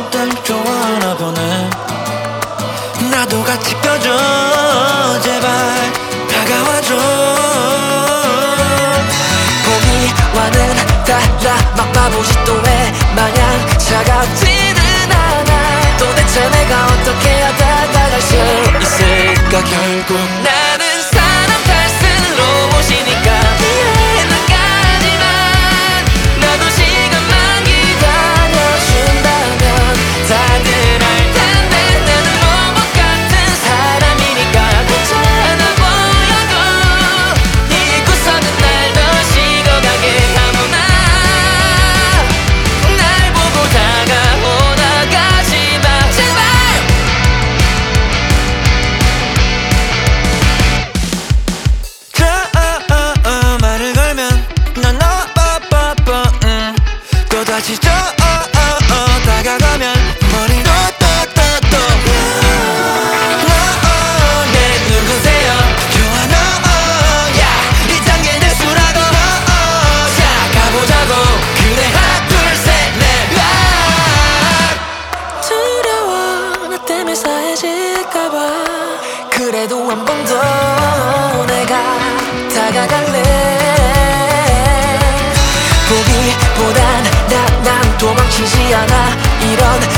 것들 좋아하나 보네. 나도 같이 껴줘 제발 다가와줘. 보기와는 달라 막 바보 짓도해 마냥 차갑지는 않아. 도대체 내가 어떻게 해야 다가갈 수 있을까. 결국 나는 사람 탈쓴 로봇이니까 나가지만 나도 시간만 기다려준다면 다들 알 텐데 나는 로봇 같은 사람이니까 괜찮아 보여도 이 구석은 날 더 식어가게 아무나 날 보고 다가오나 가지마 제발. 말을 걸면 난 또다시 다가가면 머리로 또또또 내 누구세요 좋아 이 단계 내 수라고 자 가보자고 그래 하나 둘 셋 넷 두려워 나 때문에 싸해질까봐. 그래도 한 번 더 내가 다가갈래. 보기보단 난 도망치지 않아. 이런